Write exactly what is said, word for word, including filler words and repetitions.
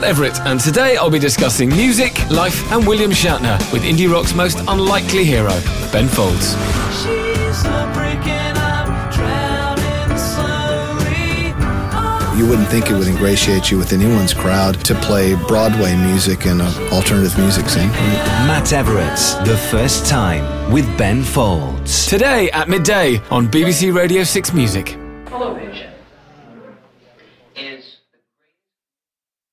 Everett, and today I'll be discussing music, life and William Shatner with indie rock's most unlikely hero, Ben Folds. She's a breaking up, drowning slowly. Oh. You wouldn't think it would ingratiate you with anyone's crowd to play Broadway music in an alternative music scene. Matt Everett's The First Time with Ben Folds. Today at midday on B B C Radio six Music. Follow me,